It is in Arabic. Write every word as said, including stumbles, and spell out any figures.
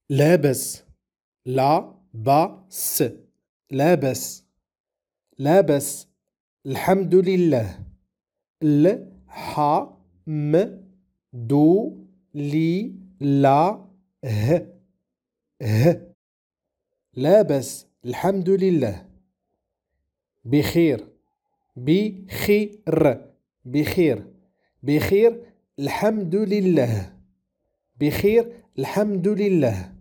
لابس. لا بس. لابس. لابس. الحمد لله. ال ح م دو لي لا ه ه لابس الحمد لله. بخير. بخير. بخير. بخير الحمد لله. بخير الحمد لله.